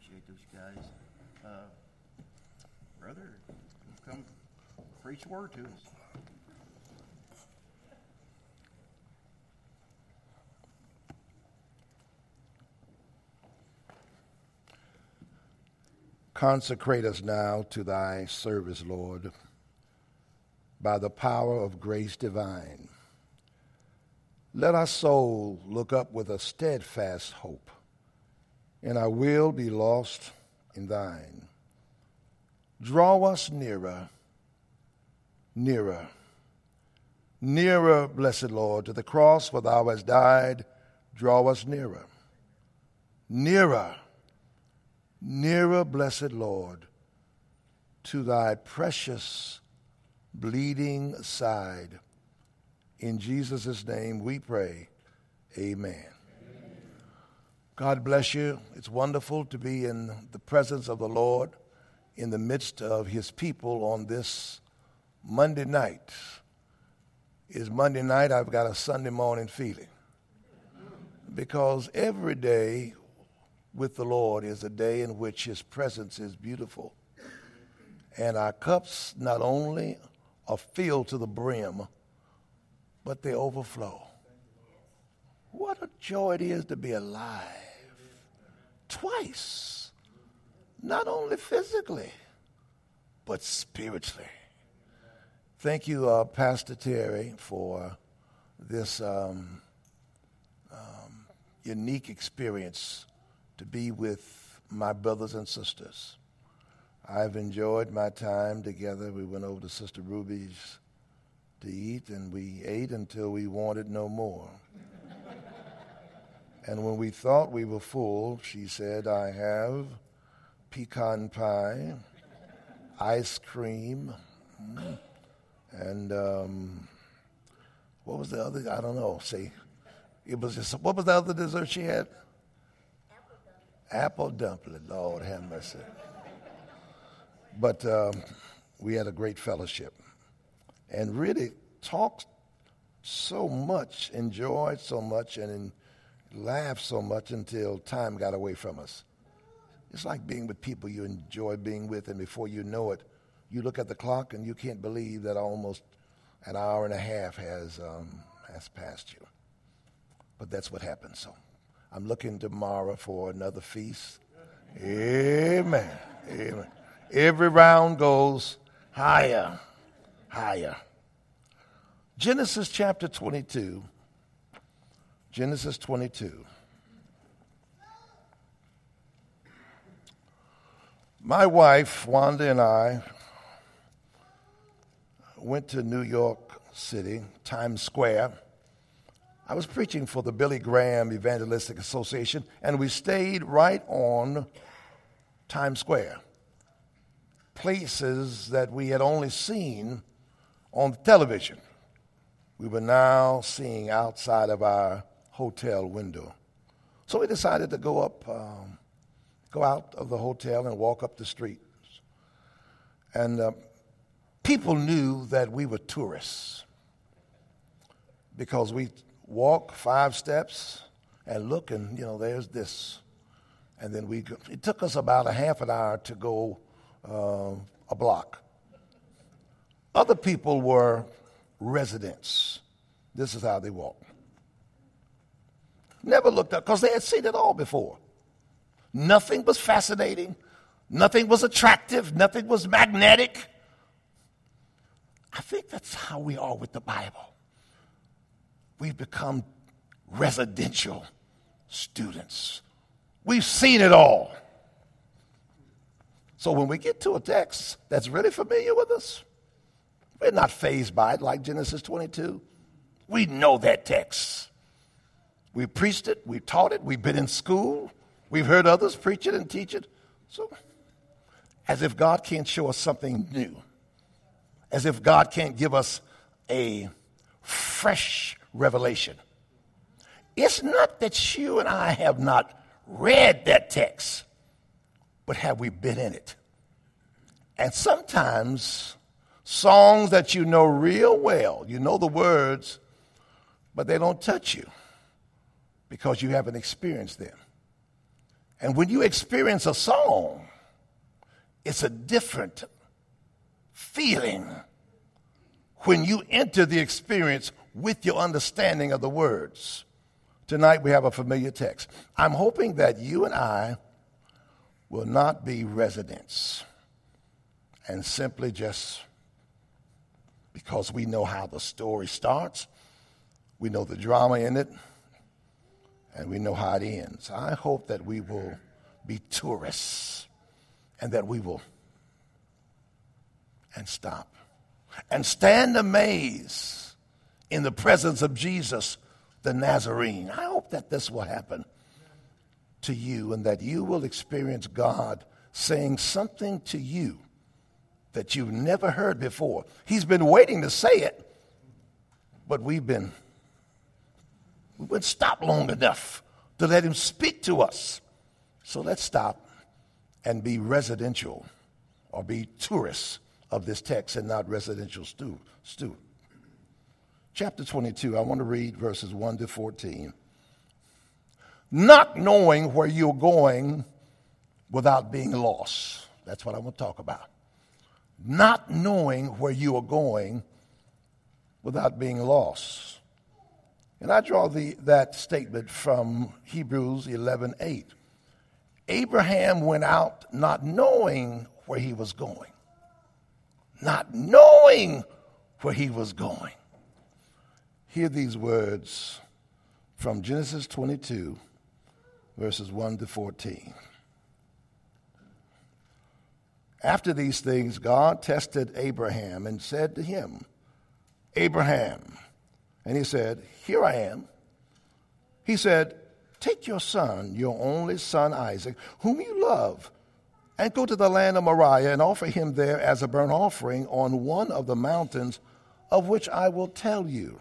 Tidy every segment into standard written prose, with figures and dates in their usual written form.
appreciate those guys. Brother, come preach a word to us. Consecrate us now to thy service, Lord, by the power of grace divine. Let our soul look up with a steadfast hope, and our will be lost in thine. Draw us nearer, nearer, nearer, blessed Lord, to the cross where thou hast died. Draw us nearer, nearer, nearer, blessed Lord, to thy precious bleeding side. In Jesus' name we pray, amen. God bless you. It's wonderful to be in the presence of the Lord in the midst of his people on this Monday night. It's Monday night, I've got a Sunday morning feeling. Because every day with the Lord is a day in which his presence is beautiful. And our cups not only are filled to the brim, but they overflow. What a joy it is to be alive twice, not only physically, but spiritually. Thank you, Pastor Terry, for this unique experience to be with my brothers and sisters. I've enjoyed my time together. We went over to Sister Ruby's to eat, and we ate until we wanted no more. And when we thought we were full, she said, I have pecan pie, ice cream, and what was the other? I don't know. See, it was just, what was the other dessert she had? Apple dumpling. Lord have mercy. But we had a great fellowship and really talked so much, enjoyed so much, and laughed so much until time got away from us. It's like being with people you enjoy being with, and before you know it, you look at the clock and you can't believe that almost an hour and a half has passed you. But that's what happens. So I'm looking tomorrow for another feast. Amen. Amen. Every round goes higher, higher. Genesis chapter 22. Genesis 22. My wife, Wanda, and I went to New York City, Times Square. I was preaching for the Billy Graham Evangelistic Association, and we stayed right on Times Square. Places that we had only seen on television, we were now seeing outside of our hotel window. So we decided to go out of the hotel and walk up the streets. And people knew that we were tourists because we walk 5 steps and look, and there's this. And then it took us about a half an hour to go a block. Other people were residents. This is how they walked. Never looked up because they had seen it all before. Nothing was fascinating. Nothing was attractive. Nothing was magnetic. I think that's how we are with the Bible. We've become residential students. We've seen it all. So when we get to a text that's really familiar with us, we're not fazed by it like Genesis 22. We know that text. We preached it, we taught it, we've been in school, we've heard others preach it and teach it. So as if God can't show us something new, as if God can't give us a fresh revelation. It's not that you and I have not read that text, but have we been in it? And sometimes songs that you know real well, you know the words, but they don't touch you because you haven't experienced them. And when you experience a song, it's a different feeling when you enter the experience with your understanding of the words. Tonight we have a familiar text. I'm hoping that you and I will not be residents and simply just because we know how the story starts, we know the drama in it, and we know how it ends. I hope that we will be tourists and that we will and stop and stand amazed in the presence of Jesus, the Nazarene. I hope that this will happen to you and that you will experience God saying something to you that you've never heard before. He's been waiting to say it, but we've been stopped long enough to let him speak to us. So let's stop and be residential or be tourists of this text and not residential students. Chapter 22, I want to read verses 1 to 14. Not knowing where you're going without being lost. That's what I want to talk about. Not knowing where you are going without being lost. And I draw that statement from Hebrews 11:8. Abraham went out not knowing where he was going. Not knowing where he was going. Hear these words from Genesis 22, verses 1 to 14. After these things, God tested Abraham and said to him, Abraham. And he said, Here I am. He said, Take your son, your only son Isaac, whom you love, and go to the land of Moriah and offer him there as a burnt offering on one of the mountains of which I will tell you.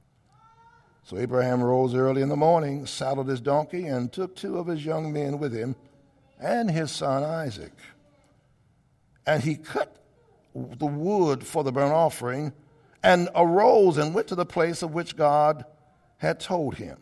So Abraham rose early in the morning, saddled his donkey, and took 2 of his young men with him and his son Isaac. And he cut the wood for the burnt offering and arose and went to the place of which God had told him.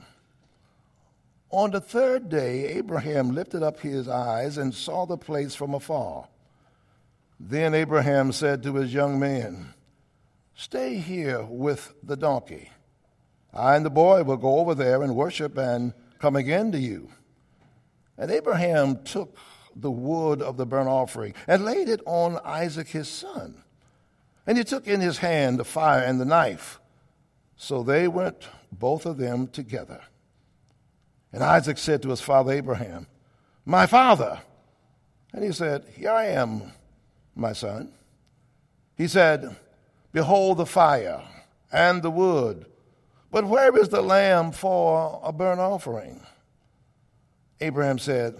On the 3rd day, Abraham lifted up his eyes and saw the place from afar. Then Abraham said to his young men, Stay here with the donkey. I and the boy will go over there and worship and come again to you. And Abraham took the wood of the burnt offering and laid it on Isaac his son. And he took in his hand the fire and the knife. So they went, both of them, together. And Isaac said to his father Abraham, My father. And he said, Here I am, my son. He said, Behold the fire and the wood, but where is the lamb for a burnt offering? Abraham said,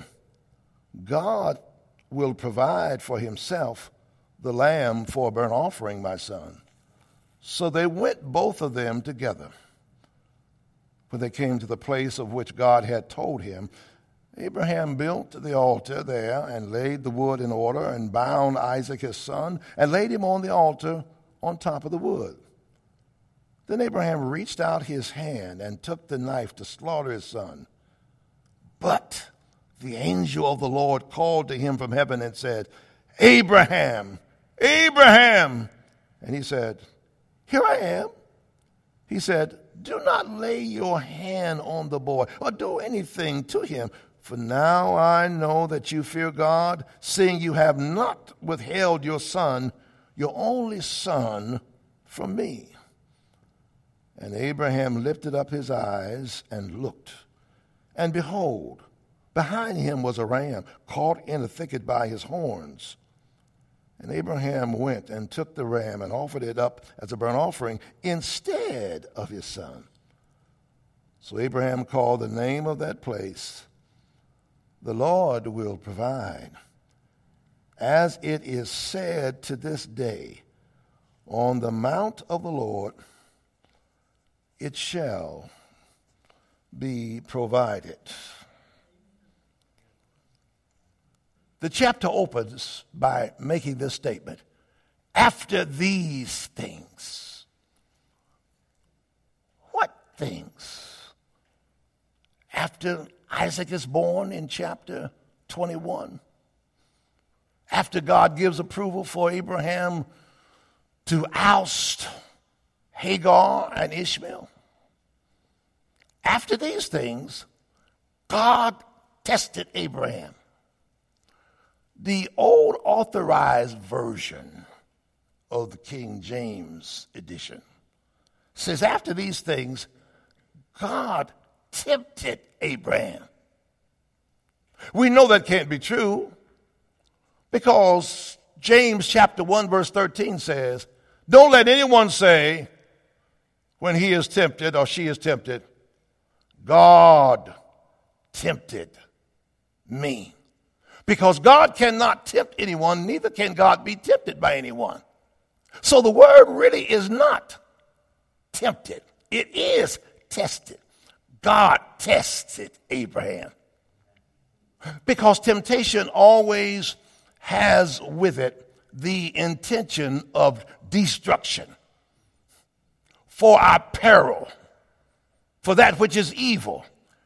God will provide for himself the lamb for a burnt offering, my son. So they went, both of them, together. When they came to the place of which God had told him, Abraham built the altar there and laid the wood in order and bound Isaac his son and laid him on the altar on top of the wood. Then Abraham reached out his hand and took the knife to slaughter his son. But the angel of the Lord called to him from heaven and said, Abraham, Abraham. And he said, Here I am. He said, Do not lay your hand on the boy or do anything to him. For now I know that you fear God, seeing you have not withheld your son, your only son, from me. And Abraham lifted up his eyes and looked, and behold, behind him was a ram caught in a thicket by his horns. And Abraham went and took the ram and offered it up as a burnt offering instead of his son. So Abraham called the name of that place, The Lord will provide. As it is said to this day, on the mount of the Lord it shall be provided. The chapter opens by making this statement. After these things. What things? After Isaac is born in chapter 21. After God gives approval for Abraham to oust Hagar and Ishmael. After these things, God tested Abraham. The old authorized version of the King James edition says, after these things, God tempted Abraham. We know that can't be true because James chapter 1 verse 13 says, don't let anyone say when he is tempted or she is tempted, God tempted me. Because God cannot tempt anyone, neither can God be tempted by anyone. So the word really is not tempted. It is tested. God tested Abraham. Because temptation always has with it the intention of destruction, for our peril, for that which is evil.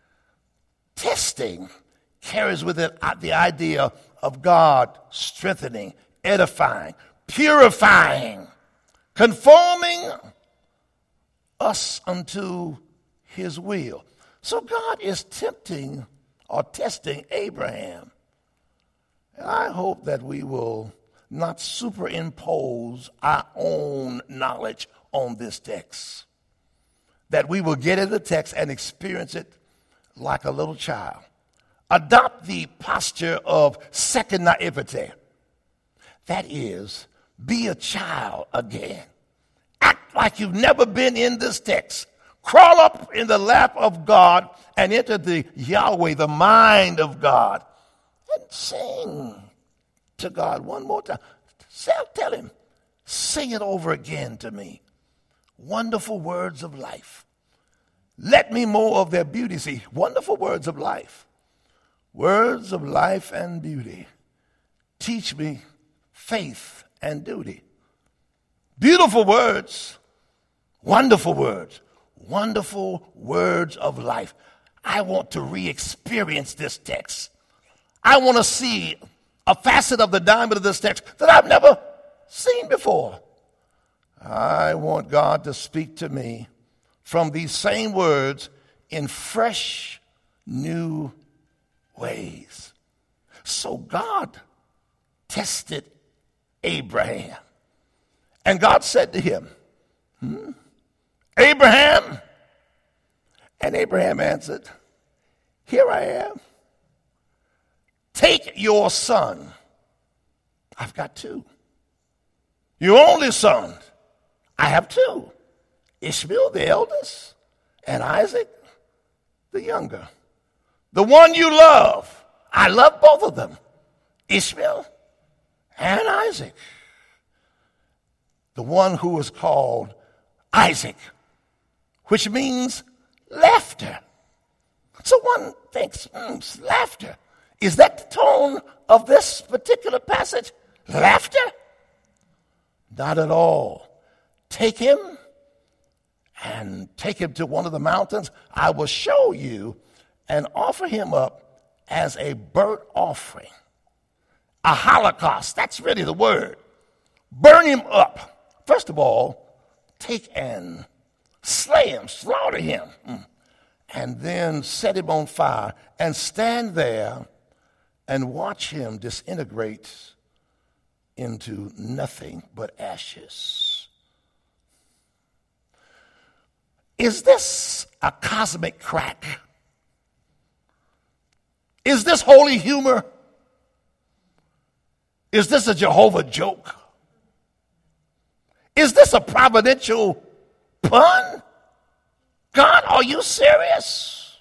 Testing carries with it the idea of God strengthening, edifying, purifying, conforming us unto his will. So God is tempting or testing Abraham. And I hope that we will not superimpose our own knowledge on this text. That we will get in the text and experience it like a little child. Adopt the posture of second naivete. That is, be a child again. Act like you've never been in this text. Crawl up in the lap of God and enter the Yahweh, the mind of God, and sing to God one more time. Tell him, sing it over again to me. Wonderful words of life. Let me more of their beauty see. Wonderful words of life. Words of life and beauty. Teach me faith and duty. Beautiful words. Wonderful words. Wonderful words of life. I want to re-experience this text. I want to see a facet of the diamond of this text that I've never seen before. I want God to speak to me from these same words in fresh, new ways. So God tested Abraham. And God said to him, Abraham. And Abraham answered, here I am. Take your son. I've got two. Your only son. I have two. Ishmael, the eldest, and Isaac, the younger. The one you love. I love both of them. Ishmael and Isaac. The one who is called Isaac, which means laughter. So one thinks, laughter. Is that the tone of this particular passage? Laughter? Not at all. Take him to one of the mountains. I will show you and offer him up as a burnt offering. A holocaust. That's really the word. Burn him up. First of all, take and slay him, slaughter him, and then set him on fire and stand there and watch him disintegrate into nothing but ashes. Is this a cosmic crack? Is this holy humor? Is this a Jehovah joke? Is this a providential pun? God, are you serious?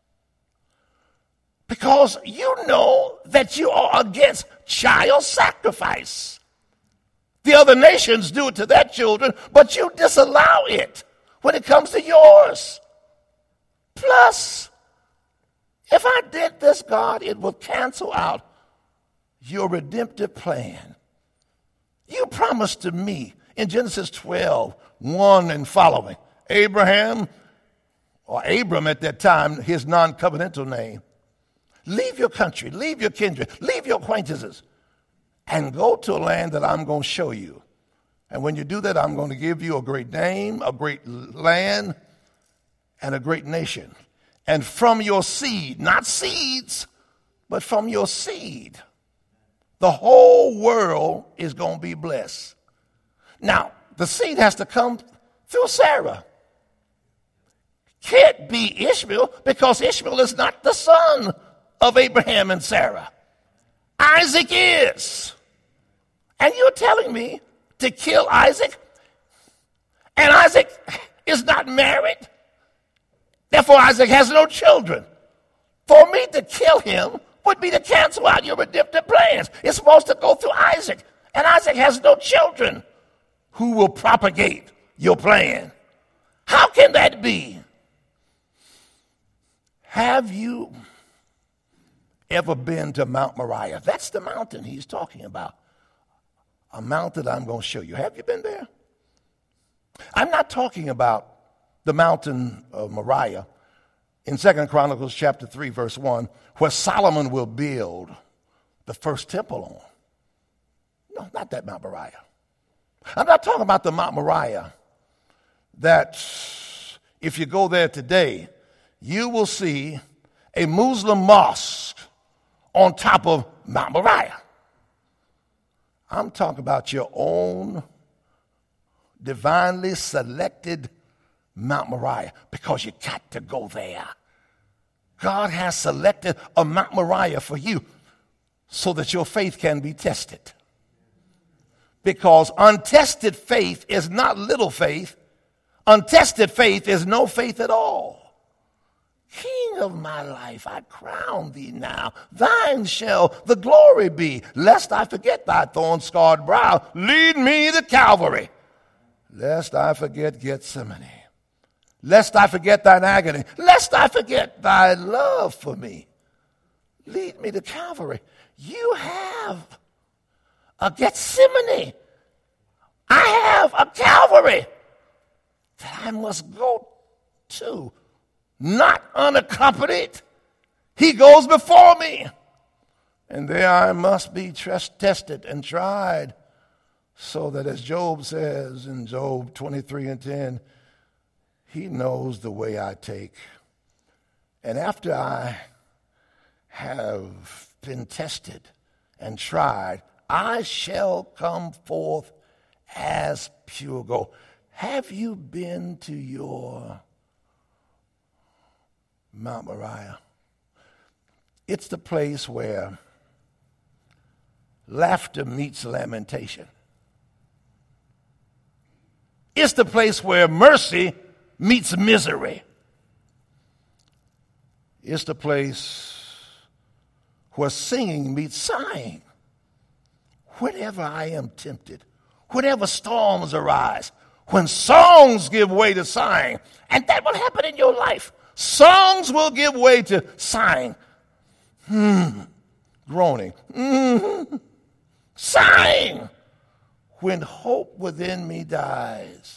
Because you know that you are against child sacrifice. The other nations do it to their children, but you disallow it when it comes to yours. Plus, if I did this, God, it will cancel out your redemptive plan. You promised to me in Genesis 12:1 and following, Abraham, or Abram at that time, his non-covenantal name, Leave your country, leave your kindred, leave your acquaintances, and go to a land that I'm going to show you. And when you do that, I'm going to give you a great name, a great land, and a great nation. And from your seed, not seeds, but from your seed, the whole world is going to be blessed. Now, the seed has to come through Sarah. Can't be Ishmael, because Ishmael is not the son of Abraham and Sarah. Isaac is. And you're telling me to kill Isaac? And Isaac is not married? Therefore, Isaac has no children. For me to kill him would be to cancel out your redemptive plans. It's supposed to go through Isaac. And Isaac has no children who will propagate your plan. How can that be? Have you ever been to Mount Moriah? That's the mountain he's talking about. A mountain I'm going to show you. Have you been there? I'm not talking about the mountain of Moriah in 2 Chronicles chapter 3, verse 1, where Solomon will build the first temple on. No, not that Mount Moriah. I'm not talking about the Mount Moriah that if you go there today, you will see a Muslim mosque on top of Mount Moriah. I'm talking about your own divinely selected Mount Moriah, because you got to go there. God has selected a Mount Moriah for you so that your faith can be tested. Because untested faith is not little faith. Untested faith is no faith at all. King of my life, I crown thee now. Thine shall the glory be, lest I forget thy thorn-scarred brow. Lead me to Calvary, lest I forget Gethsemane. Lest I forget thine agony. Lest I forget thy love for me. Lead me to Calvary. You have a Gethsemane. I have a Calvary that I must go to. Not unaccompanied. He goes before me. And there I must be tested and tried, so that, as Job says in Job 23:10, he knows the way I take. And after I have been tested and tried, I shall come forth as pure gold. Have you been to your Mount Moriah? It's the place where laughter meets lamentation. It's the place where mercy meets misery. It's the place where singing meets sighing. Whenever I am tempted, whenever storms arise, when songs give way to sighing, and that will happen in your life. Songs will give way to sighing, groaning, sighing, when hope within me dies.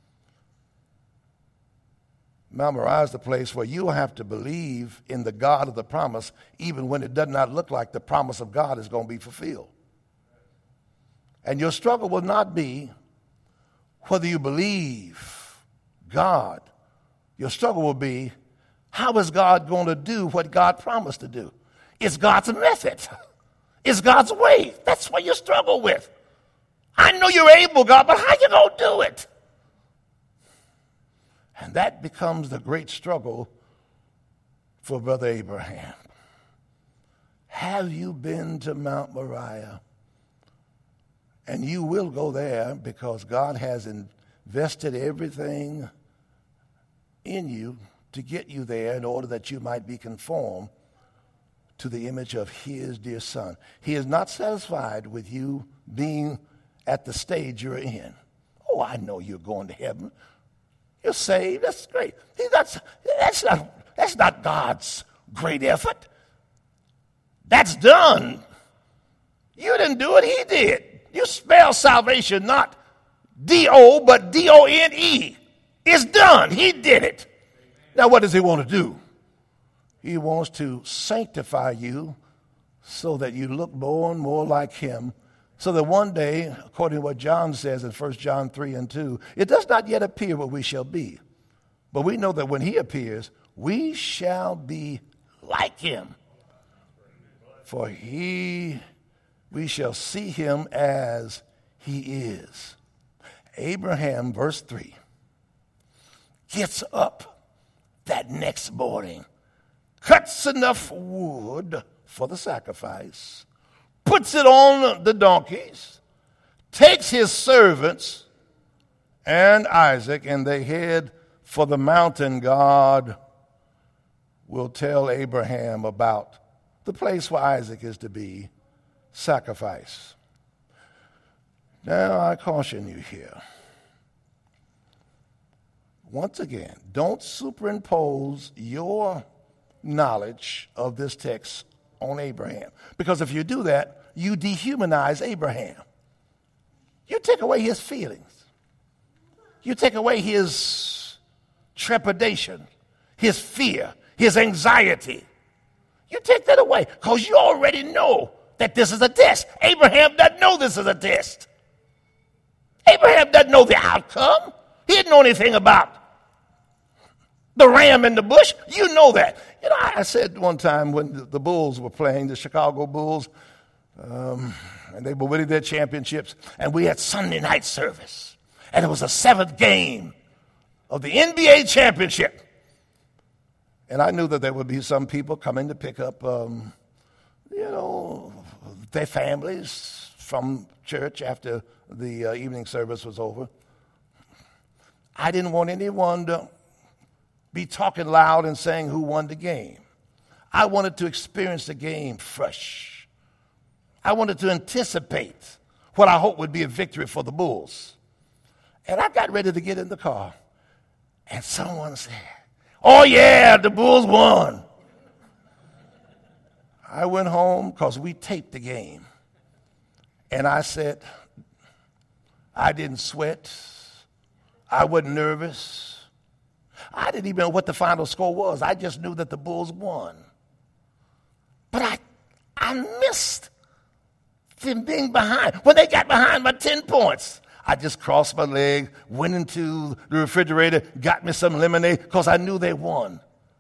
Mount Moriah is the place where you have to believe in the God of the promise, even when it does not look like the promise of God is going to be fulfilled. And your struggle will not be whether you believe God. Your struggle will be, how is God going to do what God promised to do? It's God's method. It's God's way. That's what you struggle with. I know you're able, God, but how you going to do it? And that becomes the great struggle for Brother Abraham. Have you been to Mount Moriah? And you will go there because God has invested everything in you to get you there in order that you might be conformed to the image of his dear son. He is not satisfied with you being at the stage you're in. Oh, I know you're going to heaven. You're saved. That's great. That's not God's great effort. That's done. You didn't do it. He did. You spell salvation not D-O, but D-O-N-E. It's done. He did it. Now, what does he want to do? He wants to sanctify you so that you look more and more like him, so that one day, according to what John says in 1 John 3 and 2, it does not yet appear what we shall be. But we know that when he appears, we shall be like him. For we shall see him as he is. Abraham, verse 3, gets up that next morning, cuts enough wood for the sacrifice, puts it on the donkeys, takes his servants and Isaac, and they head for the mountain God will tell Abraham about, the place where Isaac is to be sacrificed. Now, I caution you here. Once again, don't superimpose your knowledge of this text on Abraham. Because if you do that, you dehumanize Abraham. You take away his feelings. You take away his trepidation, his fear, his anxiety. You take that away because you already know that this is a test. Abraham doesn't know this is a test. Abraham doesn't know the outcome. He didn't know anything about the ram in the bush. You know that. You know, I said one time when the Bulls were playing, the Chicago Bulls, and they were winning their championships, and we had Sunday night service, and it was the 7th game of the NBA championship. And I knew that there would be some people coming to pick up, their families from church after the evening service was over. I didn't want anyone to be talking loud and saying who won the game. I wanted to experience the game fresh. I wanted to anticipate what I hoped would be a victory for the Bulls. And I got ready to get in the car, and someone said, "Oh yeah, the Bulls won." I went home because we taped the game. And I said, I didn't sweat. I wasn't nervous. I didn't even know what the final score was. I just knew that the Bulls won. But I missed them being behind. When they got behind by 10 points, I just crossed my leg, went into the refrigerator, got me some lemonade because I knew they won.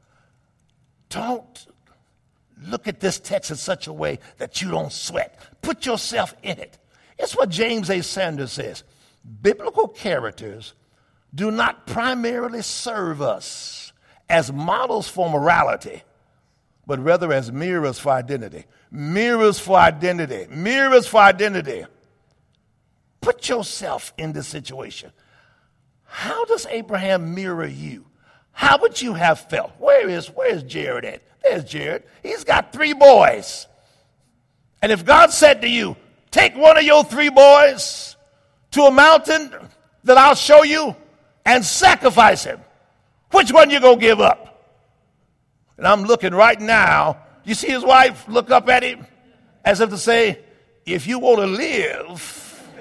Don't look at this text in such a way that you don't sweat. Put yourself in it. It's what James A. Sanders says. Biblical characters do not primarily serve us as models for morality, but rather as mirrors for identity. Mirrors for identity. Mirrors for identity. Put yourself in this situation. How does Abraham mirror you? How would you have felt? Where's Jared at? There's Jared. He's got 3 boys. And if God said to you, take one of your 3 boys to a mountain that I'll show you and sacrifice him, which one you going to give up? And I'm looking right now. You see his wife look up at him as if to say, if you want to live,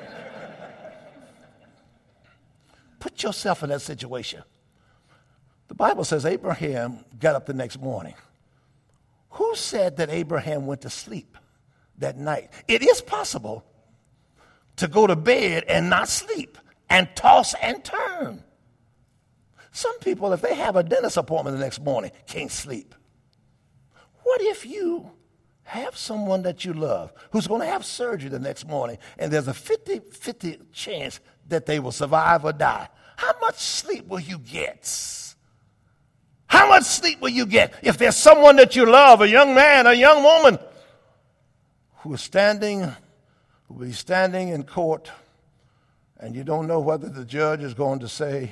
put yourself in that situation. The Bible says Abraham got up the next morning. Who said that Abraham went to sleep that night? It is possible to go to bed and not sleep and toss and turn. Some people, if they have a dentist appointment the next morning, can't sleep. What if you have someone that you love who's going to have surgery the next morning and there's a 50-50 chance that they will survive or die? How much sleep will you get? How much sleep will you get if there's someone that you love, a young man, a young woman, who will be standing in court, and you don't know whether the judge is going to say,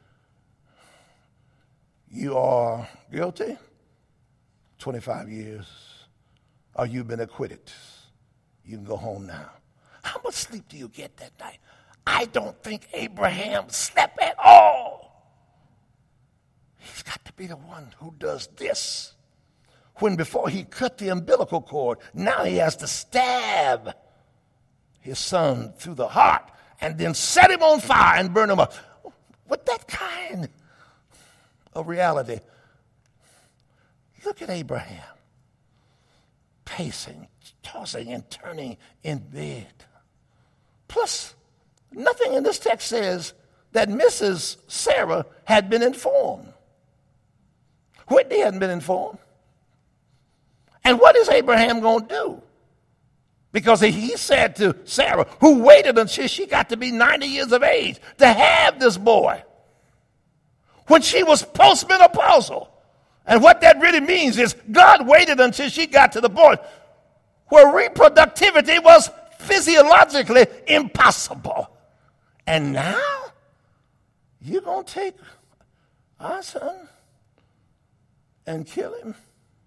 you are guilty, 25 years, or you've been acquitted. You can go home now. How much sleep do you get that night? I don't think Abraham slept at all. He's got to be the one who does this. When before he cut the umbilical cord, now he has to stab his son through the heart and then set him on fire and burn him up. With that kind of reality, Look at Abraham, pacing, tossing, and turning in bed. Plus, nothing in this text says that Mrs. Sarah had been informed. Whitney hadn't been informed. And what is Abraham going to do? Because he said to Sarah, who waited until she got to be 90 years of age to have this boy, when she was postmenopausal. And what that really means is God waited until she got to the point where reproductivity was physiologically impossible. And now you're going to take our son and kill him?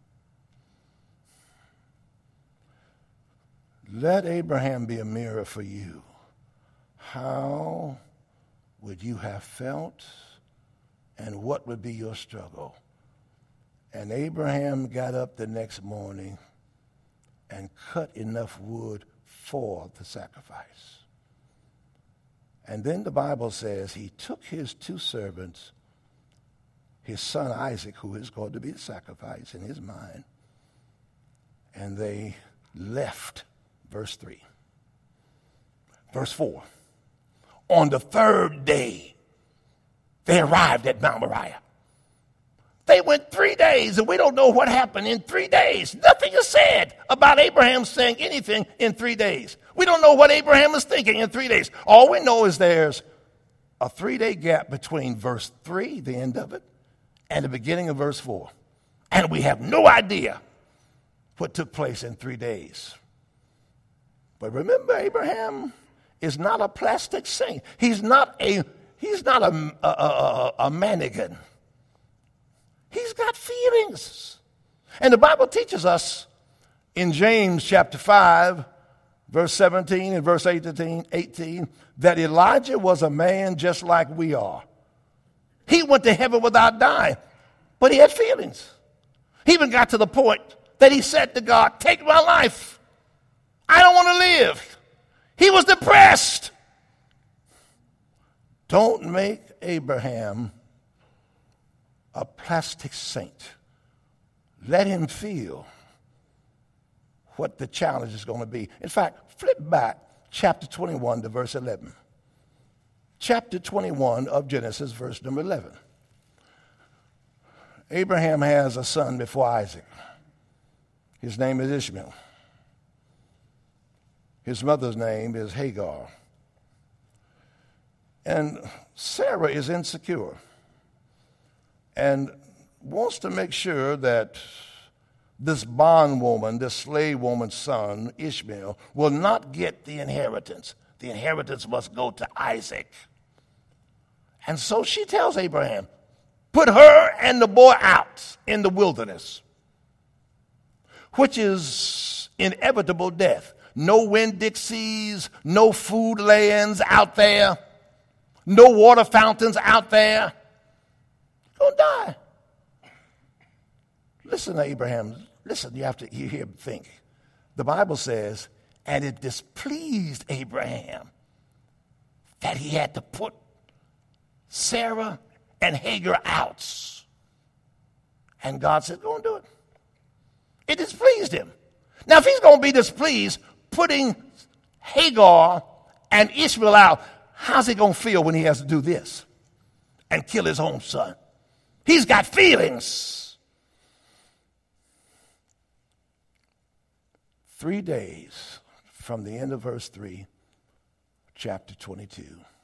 Let Abraham be a mirror for you. How would you have felt, and what would be your struggle? And Abraham got up the next morning and cut enough wood for the sacrifice. And then the Bible says he took his two servants, his son Isaac, who is going to be the sacrifice in his mind, and they left. Verse 3. Verse 4. On the third day, they arrived at Mount Moriah. They went 3 days, and we don't know what happened in 3 days. Nothing is said about Abraham saying anything in 3 days. We don't know what Abraham is thinking in 3 days. All we know is there's a 3-day gap between verse 3, the end of it, and the beginning of verse 4. And we have no idea what took place in 3 days. But remember, Abraham is not a plastic saint. He's not a mannequin. He's got feelings. And the Bible teaches us in James chapter 5, verse 17 and verse 18, that Elijah was a man just like we are. He went to heaven without dying, but he had feelings. He even got to the point that he said to God, take my life. I don't want to live. He was depressed. Don't make Abraham a plastic saint. Let him feel what the challenge is going to be. In fact, flip back chapter 21 to verse 11. Chapter 21 of Genesis, verse number 11. Abraham has a son before Isaac. His name is Ishmael. His mother's name is Hagar. And Sarah is insecure and wants to make sure that this bondwoman, this slave woman's son, Ishmael, will not get the inheritance. The inheritance must go to Isaac. And so she tells Abraham, put her and the boy out in the wilderness, which is inevitable death. No Winn-Dixies, no food lands out there, no water fountains out there. You're going to die. Listen to Abraham. Listen, you hear him think. The Bible says, and it displeased Abraham that he had to put Sarah and Hagar out. And God said, go and do it. It displeased him. Now, if he's going to be displeased putting Hagar and Ishmael out, how's he going to feel when he has to do this and kill his own son? He's got feelings. 3 days from the end of verse 3, chapter 22,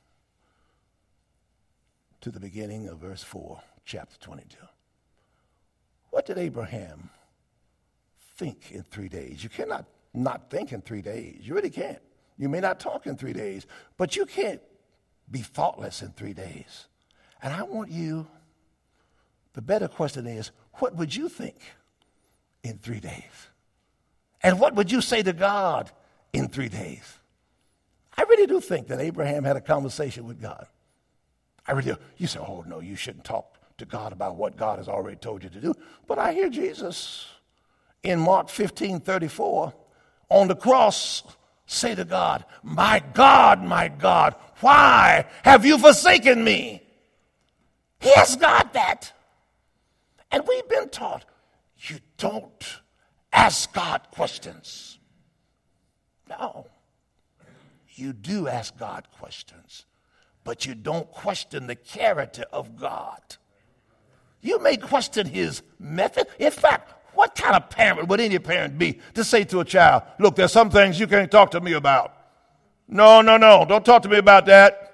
to the beginning of verse 4, chapter 22. What did Abraham think in 3 days? You cannot not think in 3 days. You really can't. You may not talk in 3 days, but you can't be thoughtless in 3 days. And I want you, the better question is, what would you think in 3 days? And what would you say to God in 3 days? I really do think that Abraham had a conversation with God. I really do. You say, oh, no, you shouldn't talk to God about what God has already told you to do. But I hear Jesus in Mark 15:34 on the cross say to God, my God, why have you forsaken me? He has got that. And we've been taught, you don't ask God questions. No. You do ask God questions, but you don't question the character of God. You may question his method. In fact, what kind of parent would any parent be to say to a child, look, there's some things you can't talk to me about. No, don't talk to me about that.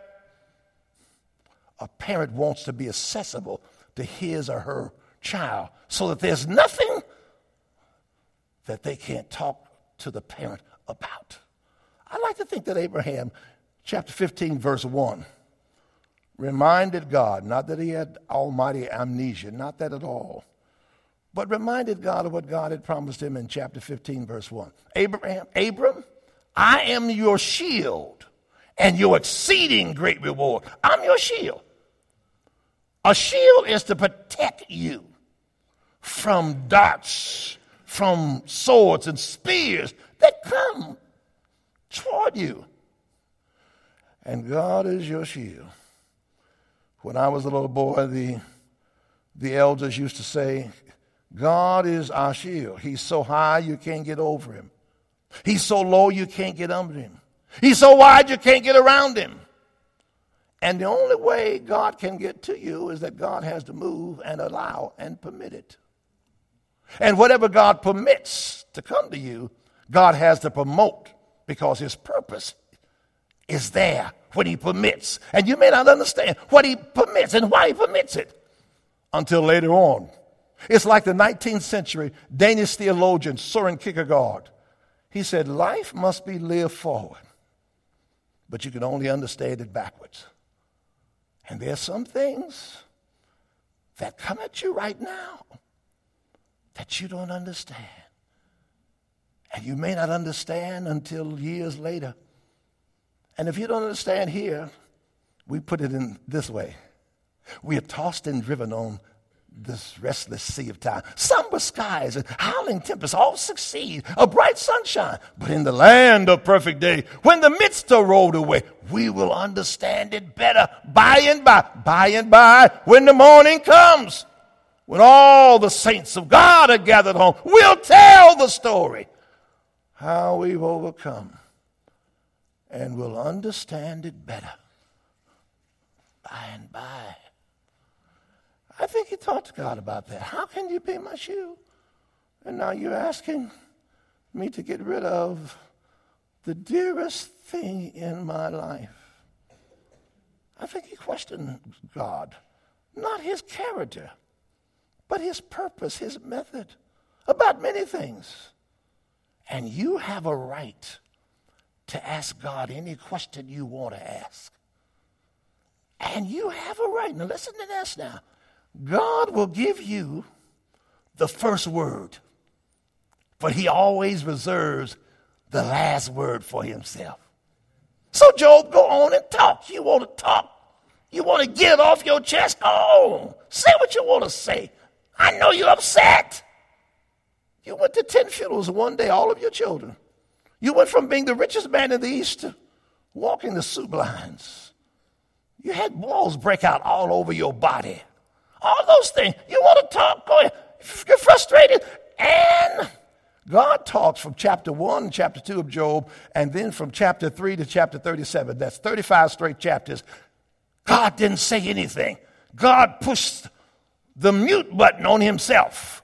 A parent wants to be accessible to his or her child so that there's nothing that they can't talk to the parent about. I like to think that Abraham, chapter 15, verse 1, reminded God, not that he had almighty amnesia, not that at all, but reminded God of what God had promised him in chapter 15, verse 1. Abram, I am your shield and your exceeding great reward. I'm your shield. A shield is to protect you from darts, from swords and spears that come toward you. And God is your shield. When I was a little boy, the elders used to say, God is our shield. He's so high you can't get over him. He's so low you can't get under him. He's so wide you can't get around him. And the only way God can get to you is that God has to move and allow and permit it. And whatever God permits to come to you, God has to promote because his purpose is there when he permits. And you may not understand what he permits and why he permits it until later on. It's like the 19th century Danish theologian Søren Kierkegaard. He said, life must be lived forward, but you can only understand it backwards. And there are some things that come at you right now that you don't understand. And you may not understand until years later. And if you don't understand here, we put it in this way. We are tossed and driven on this restless sea of time. Somber skies and howling tempests all succeed, a bright sunshine. But in the land of perfect day, when the mists are rolled away, we will understand it better by and by, when the morning comes, when all the saints of God are gathered home, we'll tell the story, how we've overcome, and we'll understand it better by and by. I think he talked to God about that. How can you be my shield? And now you're asking me to get rid of the dearest thing in my life. I think he questioned God, not his character, but his purpose, his method, about many things. And you have a right to ask God any question you want to ask. And you have a right. Now listen to this now. God will give you the first word, but he always reserves the last word for himself. So Job, go on and talk. You want to talk. You want to get it off your chest? Oh, say what you want to say. I know you're upset. You went to 10 funerals in one day, all of your children. You went from being the richest man in the East to walking the soup lines. You had walls break out all over your body. All those things. You want to talk, go ahead. You're frustrated. And God talks from chapter 1 and chapter 2 of Job, and then from chapter 3 to chapter 37. That's 35 straight chapters. God didn't say anything. God pushed the mute button on himself.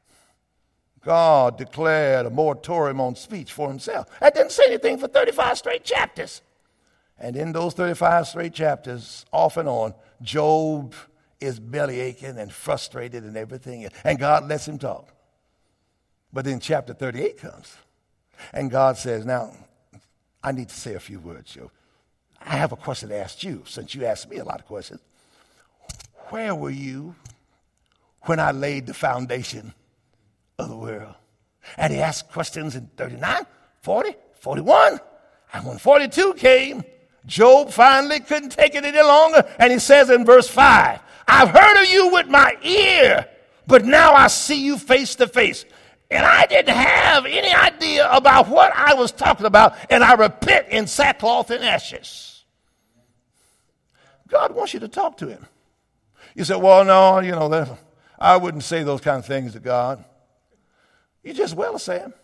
God declared a moratorium on speech for himself. That didn't say anything for 35 straight chapters. And in those 35 straight chapters, off and on, Job is belly aching and frustrated and everything. And God lets him talk. But then chapter 38 comes. And God says, now, I need to say a few words, Job. I have a question to ask you, since you asked me a lot of questions. Where were you when I laid the foundation of the world? And he asked questions in 39, 40, 41. And when 42 came, Job finally couldn't take it any longer. And he says in verse 5, I've heard of you with my ear, but now I see you face to face. And I didn't have any idea about what I was talking about, and I repent in sackcloth and ashes. God wants you to talk to him. You say, well, no, I wouldn't say those kind of things to God. You just well say them.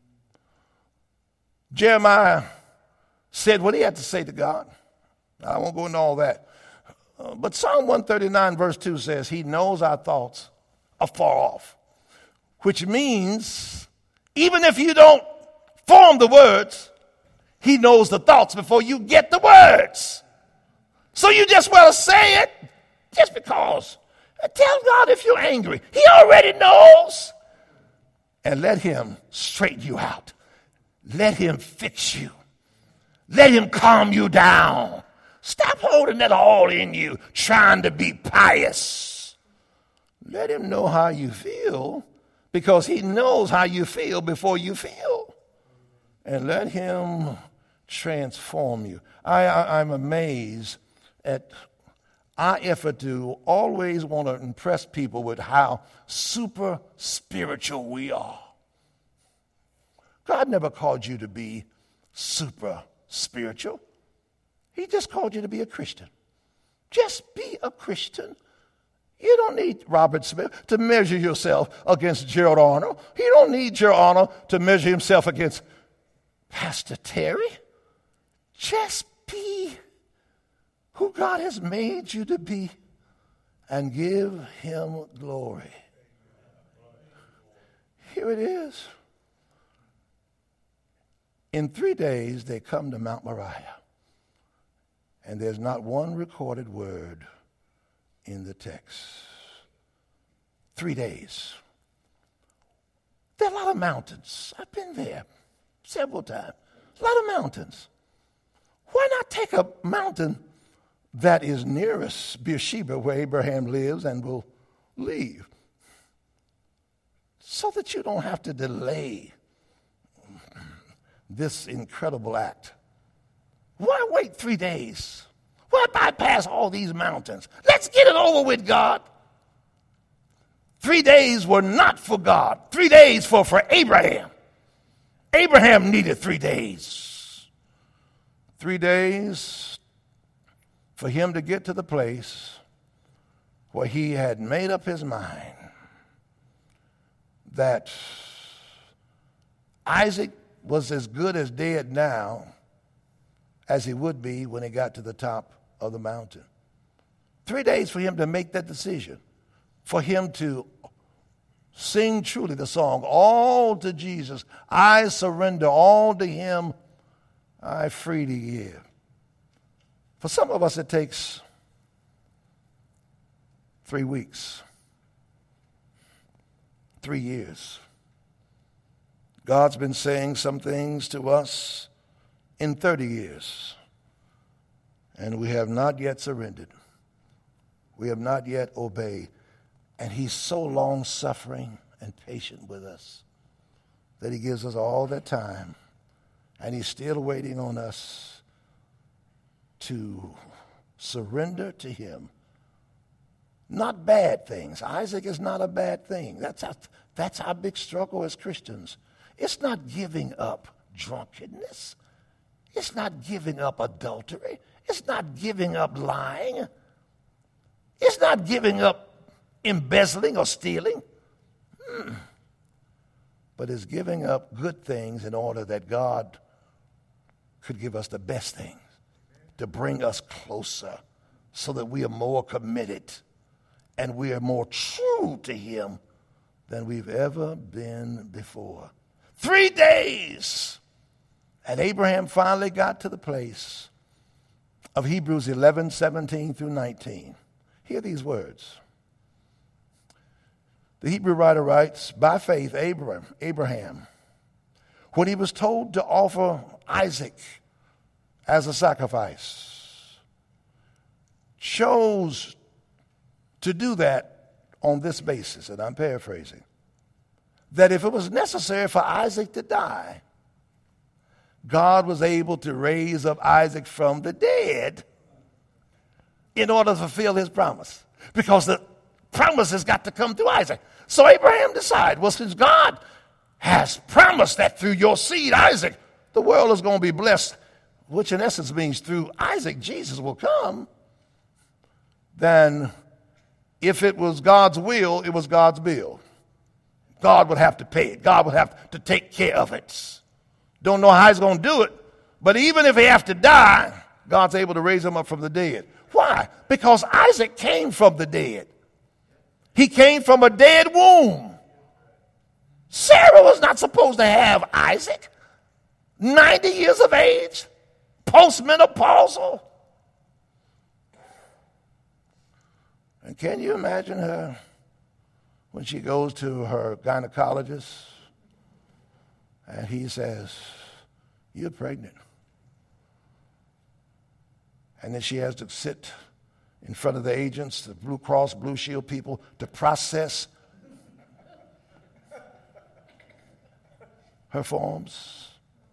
Jeremiah said what he had to say to God. I won't go into all that. But Psalm 139 verse 2 says, he knows our thoughts afar off, which means even if you don't form the words, he knows the thoughts before you get the words. So you just well say it just because. Tell God if you're angry. He already knows. And let him straighten you out. Let him fix you. Let him calm you down. Stop holding that all in you, trying to be pious. Let him know how you feel, because he knows how you feel before you feel. And let him transform you. I'm amazed at our effort to always want to impress people with how super spiritual we are. God never called you to be super spiritual. He just called you to be a Christian. Just be a Christian. You don't need Robert Smith to measure yourself against Gerald Arnold. You don't need Gerald Arnold to measure himself against Pastor Terry. Just be who God has made you to be and give him glory. Here it is. In 3 days, they come to Mount Moriah, and there's not one recorded word in the text. 3 days. There are a lot of mountains. I've been there several times. A lot of mountains. Why not take a mountain that is nearest Beersheba, where Abraham lives and will leave, so that you don't have to delay this incredible act? Why wait 3 days? Why bypass all these mountains? Let's get it over with, God. 3 days were not for God. 3 days for Abraham. Abraham needed 3 days. 3 days for him to get to the place where he had made up his mind that Isaac was as good as dead now as he would be when he got to the top of the mountain. 3 days for him to make that decision, for him to sing truly the song, all to Jesus, I surrender, all to him I freely give. For some of us it takes 3 weeks, 3 years. God's been saying some things to us in 30 years, and we have not yet surrendered. We have not yet obeyed. And he's so long-suffering and patient with us that he gives us all that time, and he's still waiting on us to surrender to him. Not bad things. Isaac is not a bad thing. That's our big struggle as Christians. It's not giving up drunkenness. It's not giving up adultery. It's not giving up lying. It's not giving up embezzling or stealing. But it's giving up good things in order that God could give us the best things to bring us closer so that we are more committed and we are more true to him than we've ever been before. 3 days. And Abraham finally got to the place of Hebrews 11:17 through 19. Hear these words. The Hebrew writer writes, by faith, Abraham, when he was told to offer Isaac as a sacrifice, chose to do that on this basis, and I'm paraphrasing, that if it was necessary for Isaac to die, God was able to raise up Isaac from the dead in order to fulfill his promise, because the promise has got to come through Isaac. So Abraham decided, well, since God has promised that through your seed, Isaac, the world is going to be blessed, which in essence means through Isaac, Jesus will come, then if it was God's will, it was God's bill. God would have to pay it. God would have to take care of it. Don't know how he's going to do it, but even if he have to die, God's able to raise him up from the dead. Why? Because Isaac came from the dead. He came from a dead womb. Sarah was not supposed to have Isaac. 90 years of age, postmenopausal. And can you imagine her when she goes to her gynecologist and he says, "You're pregnant." And then she has to sit in front of the agents, the Blue Cross, Blue Shield people, to process her forms.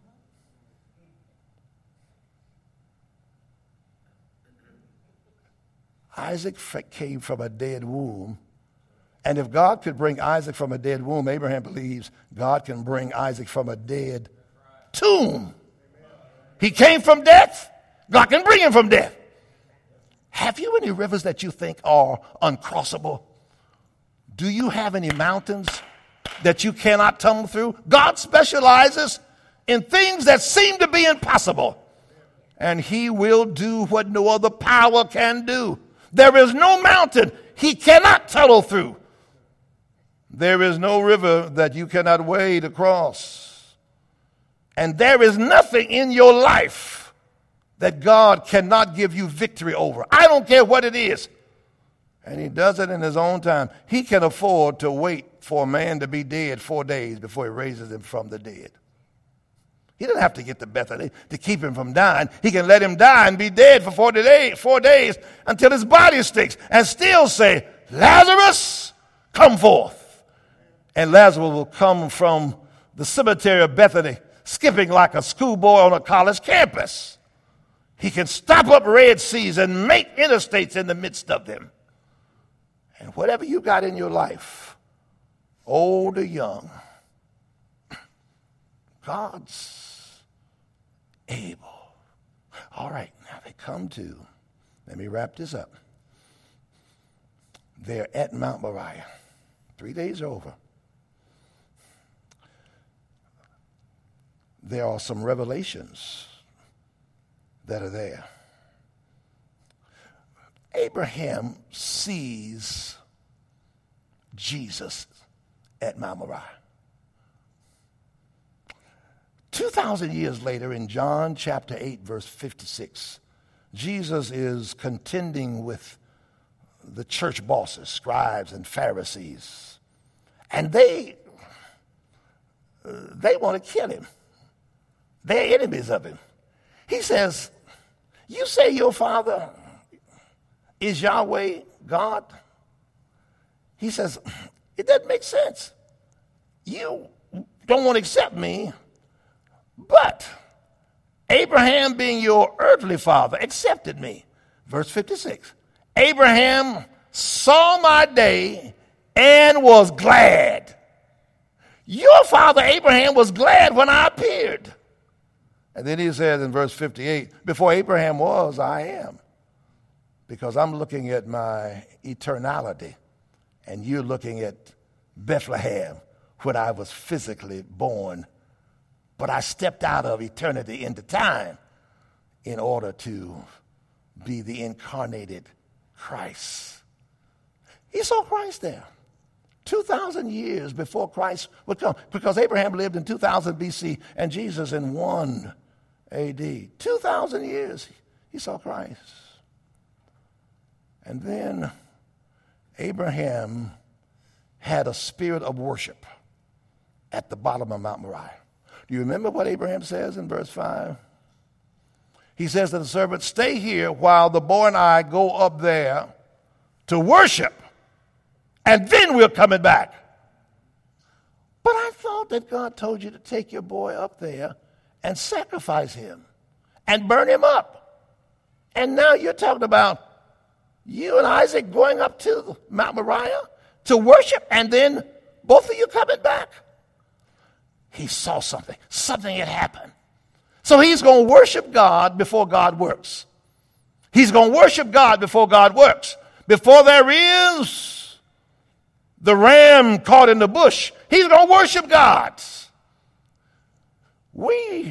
Isaac came from a dead womb. And if God could bring Isaac from a dead womb, Abraham believes God can bring Isaac from a dead tomb. He came from death. God can bring him from death. Have you any rivers that you think are uncrossable? Do you have any mountains that you cannot tumble through? God specializes in things that seem to be impossible. And he will do what no other power can do. There is no mountain he cannot tunnel through. There is no river that you cannot wade across. And there is nothing in your life that God cannot give you victory over. I don't care what it is. And he does it in his own time. He can afford to wait for a man to be dead 4 days before he raises him from the dead. He doesn't have to get to Bethany to keep him from dying. He can let him die and be dead for 4 days until his body stinks and still say, "Lazarus, come forth." And Lazarus will come from the cemetery of Bethany, skipping like a schoolboy on a college campus. He can stop up Red Seas and make interstates in the midst of them. And whatever you got in your life, old or young, God's able. All right, now they come to, let me wrap this up. They're at Mount Moriah. 3 days over. There are some revelations that are there. Abraham sees Jesus at Mount Moriah. 2,000 years later, in John chapter 8, verse 56, Jesus is contending with the church bosses, scribes and Pharisees, and they want to kill him. They're enemies of him. He says, "You say your father is Yahweh, God?" He says, "It doesn't make sense. You don't want to accept me, but Abraham, being your earthly father, accepted me." Verse 56. "Abraham saw my day and was glad." Your father Abraham was glad when I appeared. And then he says in verse 58, "Before Abraham was, I am." Because I'm looking at my eternality, and you're looking at Bethlehem, when I was physically born. But I stepped out of eternity into time in order to be the incarnated Christ. He saw Christ there 2,000 years before Christ would come, because Abraham lived in 2000 BC and Jesus in 1 AD. 2,000 years he saw Christ. And then Abraham had a spirit of worship at the bottom of Mount Moriah. Do you remember what Abraham says in verse 5? He says to the servant, "Stay here while the boy and I go up there to worship, and then we're coming back." But I thought that God told you to take your boy up there and sacrifice him and burn him up. And now you're talking about you and Isaac going up to Mount Moriah to worship, and then both of you coming back. He saw something. Something had happened. So he's going to worship God before God works. He's going to worship God before God works. Before there is the ram caught in the bush. He's going to worship God. We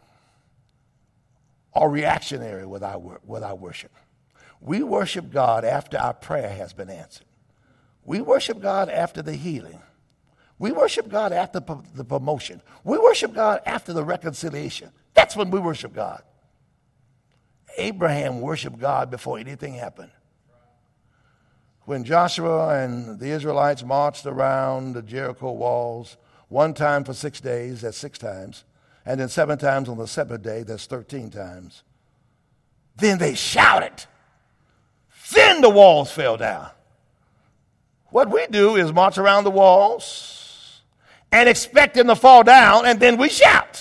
are reactionary with our worship. We worship God after our prayer has been answered. We worship God after the healing. We worship God after the promotion. We worship God after the reconciliation. That's when we worship God. Abraham worshiped God before anything happened. When Joshua and the Israelites marched around the Jericho walls, one time for 6 days, that's 6 times, and then 7 times on the 7th day, that's 13 times. Then they shouted. Then the walls fell down. What we do is march around the walls and expect them to fall down, and then we shout.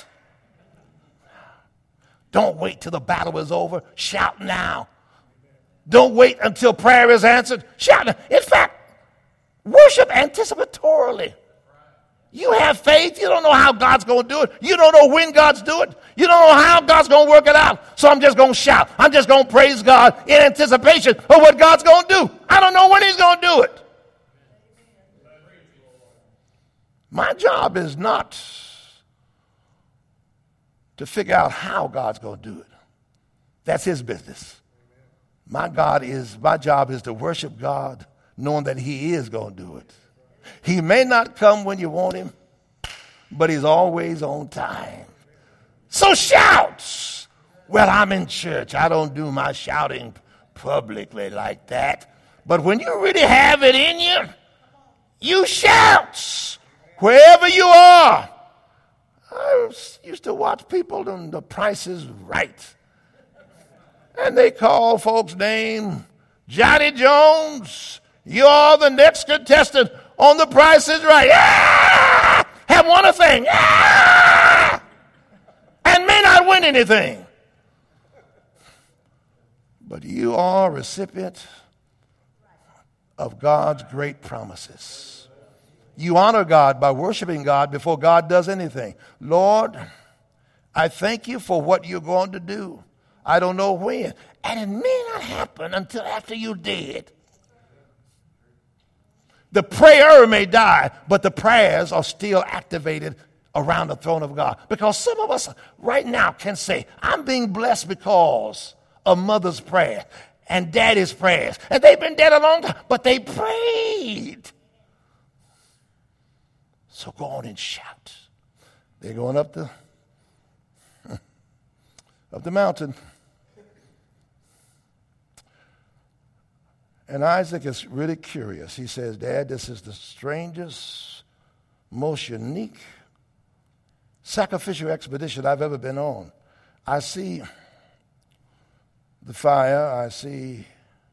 Don't wait till the battle is over. Shout now. Don't wait until prayer is answered. Shout now. In fact, worship anticipatorily. You have faith. You don't know how God's going to do it. You don't know when God's doing it. You don't know how God's going to work it out. So I'm just going to shout. I'm just going to praise God in anticipation of what God's going to do. I don't know when he's going to do it. My job is not to figure out how God's going to do it. That's his business. My job is to worship God knowing that he is going to do it. He may not come when you want him, but he's always on time. So shout. Well, I'm in church. I don't do my shouting publicly like that. But when you really have it in you, you shout wherever you are. I used to watch people on The Price is Right. And they call folks' name Johnny Jones. You're the next contestant on The Price is Right. Ah! Have won a thing. Ah! And may not win anything. But you are a recipient of God's great promises. You honor God by worshiping God before God does anything. Lord, I thank you for what you're going to do. I don't know when. And it may not happen until after you're dead. The prayer may die, but the prayers are still activated around the throne of God. Because some of us right now can say, I'm being blessed because of mother's prayer and daddy's prayers. And they've been dead a long time, but they prayed. So go on and shout. They're going up the mountain. And Isaac is really curious. He says, Dad, this is the strangest, most unique sacrificial expedition I've ever been on. I see the fire. I see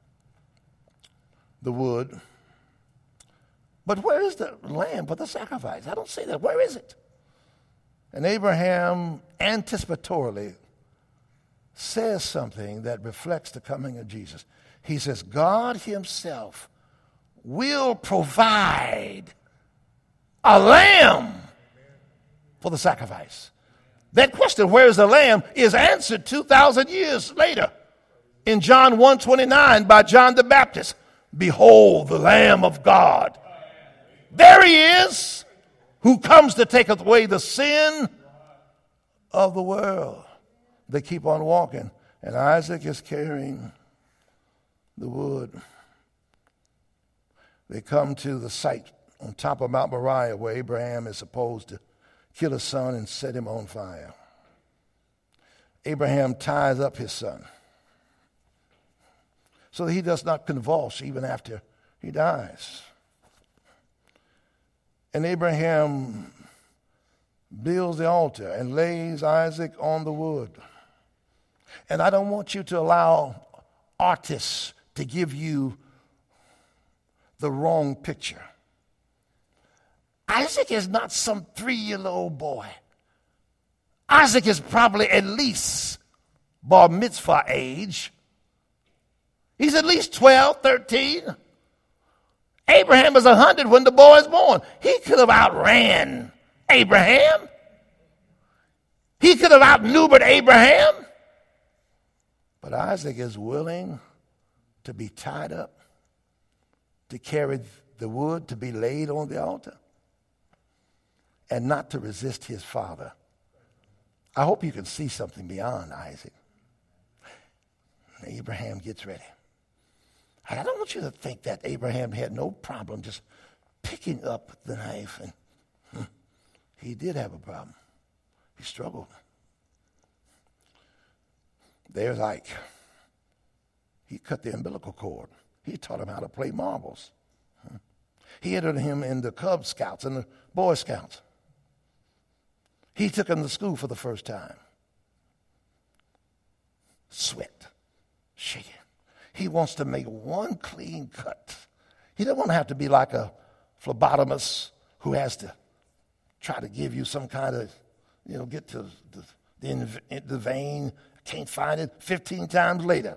the wood. But where is the lamb for the sacrifice? I don't see that. Where is it? And Abraham anticipatorily says something that reflects the coming of Jesus. He says, God himself will provide a lamb for the sacrifice. That question, where is the lamb, is answered 2,000 years later in John 1:29 by John the Baptist. Behold, the Lamb of God. There he is, who comes to take away the sin of the world. They keep on walking, and Isaac is carrying the wood. They come to the site on top of Mount Moriah where Abraham is supposed to kill his son and set him on fire. Abraham ties up his son so that he does not convulse even after he dies. And Abraham builds the altar and lays Isaac on the wood. And I don't want you to allow artists to give you the wrong picture. Isaac is not some 3-year-old boy. Isaac is probably at least bar mitzvah age. He's at least 12, 13. Abraham is 100 when the boy is born. He could have outran Abraham. He could have outmaneuvered Abraham. But Isaac is willing to be tied up, to carry the wood to be laid on the altar and not to resist his father. I hope you can see something beyond Isaac. Abraham gets ready. I don't want you to think that Abraham had no problem just picking up the knife. And he did have a problem. He struggled. There's Ike. He cut the umbilical cord. He taught him how to play marbles. He entered him in the Cub Scouts and the Boy Scouts. He took him to school for the first time. Sweat, shaking. He wants to make one clean cut. He doesn't want to have to be like a phlebotomist who has to try to give you some kind of, get to the vein, can't find it 15 times later.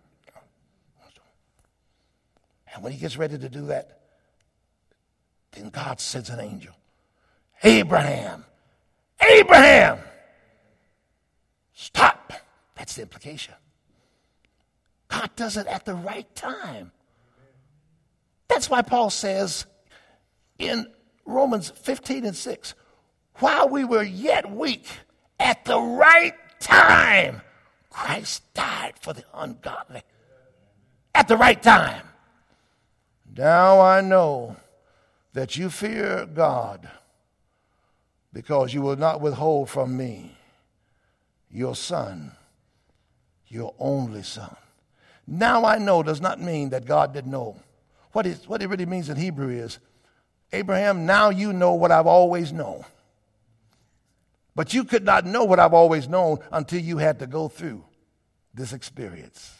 And when he gets ready to do that, then God sends an angel. Abraham, Abraham, stop. That's the implication. God does it at the right time. That's why Paul says in Romans 15:6, while we were yet weak, at the right time, Christ died for the ungodly. At the right time. Now I know that you fear God, because you will not withhold from me your son, your only son. Now I know does not mean that God didn't know. What it really means in Hebrew is, Abraham, now you know what I've always known. But you could not know what I've always known until you had to go through this experience.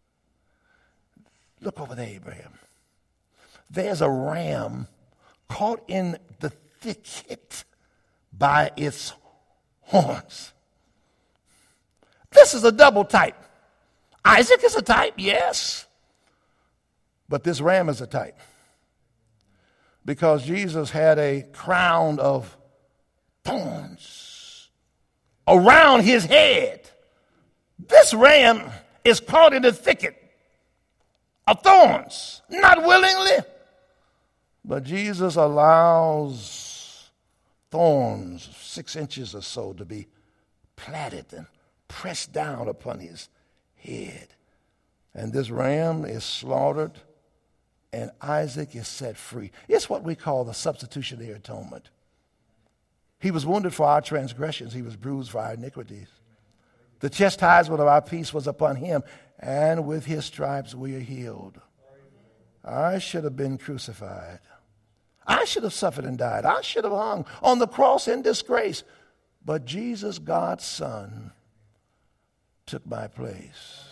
Look over there, Abraham. There's a ram caught in the thicket by its horns. This is a double type. Isaac is a type, yes. But this ram is a type. Because Jesus had a crown of thorns around his head. This ram is caught in the thicket of thorns, not willingly. But Jesus allows thorns 6 inches or so to be plaited and pressed down upon his head. And this ram is slaughtered, and Isaac is set free. It's what we call the substitutionary atonement. He was wounded for our transgressions. He was bruised for our iniquities. The chastisement of our peace was upon him, and with his stripes we are healed. I should have been crucified. I should have suffered and died. I should have hung on the cross in disgrace. But Jesus, God's Son, took my place.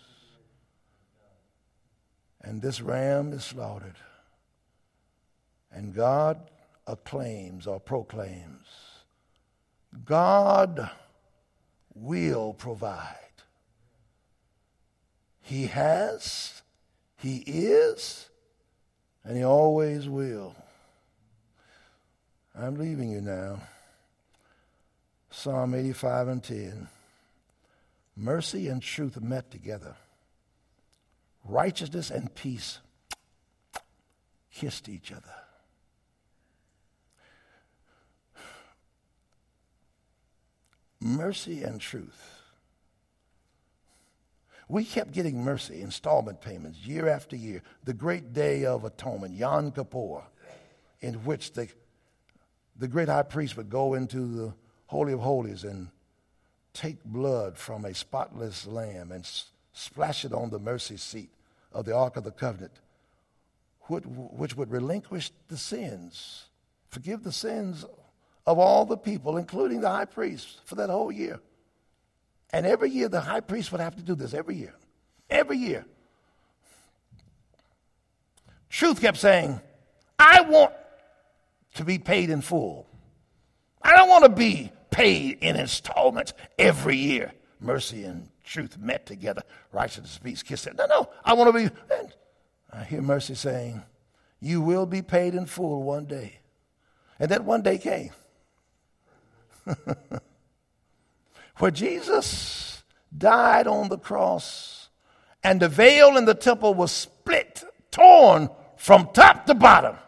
And this ram is slaughtered. And God acclaims or proclaims, God will provide. He has, he is, and he always will. I'm leaving you now. Psalm 85:10. Mercy and truth met together. Righteousness and peace kissed each other. Mercy and truth. We kept getting mercy, installment payments, year after year. The great day of atonement, Yom Kippur, in which the great high priest would go into the Holy of Holies and take blood from a spotless lamb and splash it on the mercy seat of the Ark of the Covenant, which would relinquish the sins, forgive the sins of all the people, including the high priest, for that whole year. And every year the high priest would have to do this, every year. Every year. Truth kept saying, I want to be paid in full. I don't want to be paid in installments every year. Mercy and truth met together. Righteousness and peace kissed it. No, I want to be. And I hear mercy saying, you will be paid in full one day. And that one day came. Where Jesus died on the cross and the veil in the temple was split, torn from top to bottom,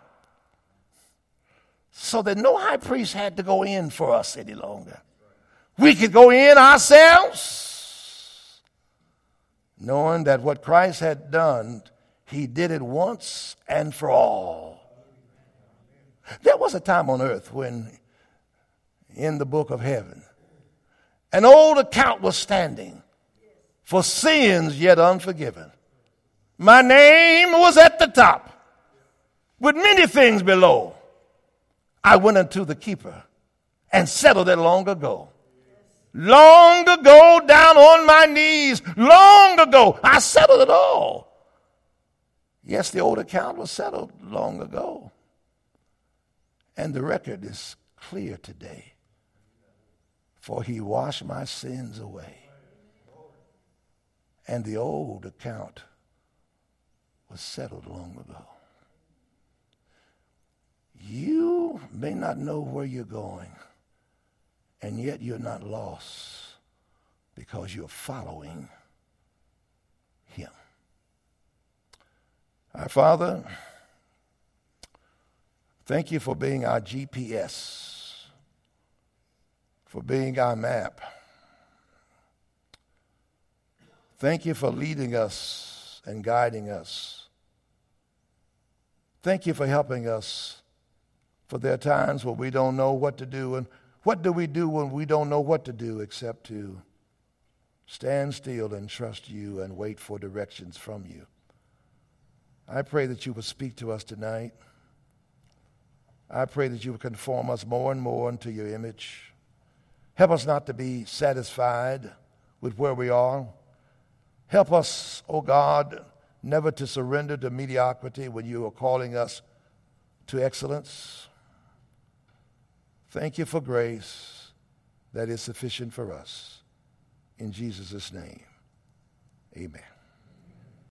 so that no high priest had to go in for us any longer. We could go in ourselves, knowing that what Christ had done, he did it once and for all. There was a time on earth when, in the book of heaven, an old account was standing for sins yet unforgiven. My name was at the top, with many things below. I went unto the keeper and settled it long ago. Long ago, down on my knees, long ago, I settled it all. Yes, the old account was settled long ago. And the record is clear today. For he washed my sins away. And the old account was settled long ago. You may not know where you're going, and yet you're not lost because you're following him. Our Father, thank you for being our GPS, for being our map. Thank you for leading us and guiding us. Thank you for helping us. For there are times when we don't know what to do. And what do we do when we don't know what to do except to stand still and trust you and wait for directions from you? I pray that you will speak to us tonight. I pray that you will conform us more and more into your image. Help us not to be satisfied with where we are. Help us, oh God, never to surrender to mediocrity when you are calling us to excellence. Thank you for grace that is sufficient for us. In Jesus' name, amen.